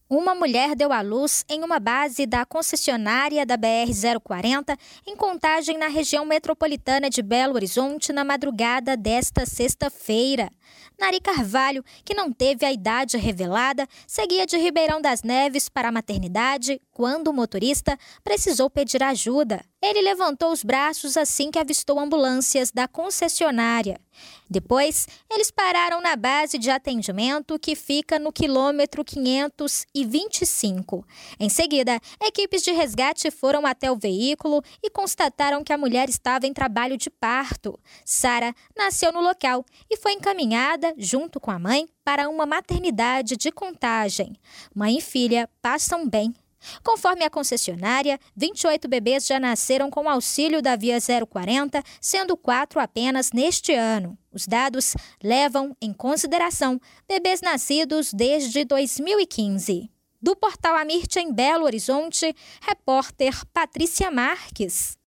Uma mulher deu à luz em uma base da concessionária da BR-040 em Contagem, na região metropolitana de Belo Horizonte, na madrugada desta sexta-feira. Nari Carvalho, que não teve a idade revelada, seguia de Ribeirão das Neves para a maternidade quando o motorista precisou pedir ajuda. Ele levantou os braços assim que avistou ambulâncias da concessionária. Depois, eles pararam na base de atendimento que fica no quilômetro 525. Em seguida, equipes de resgate foram até o veículo e constataram que a mulher estava em trabalho de parto. Sara nasceu no local e foi encaminhada, junto com a mãe, para uma maternidade de Contagem. Mãe e filha passam bem. Conforme a concessionária, 28 bebês já nasceram com auxílio da Via 040, sendo 4 apenas neste ano. Os dados levam em consideração bebês nascidos desde 2015. Do Portal Amirte em Belo Horizonte, repórter Patrícia Marques.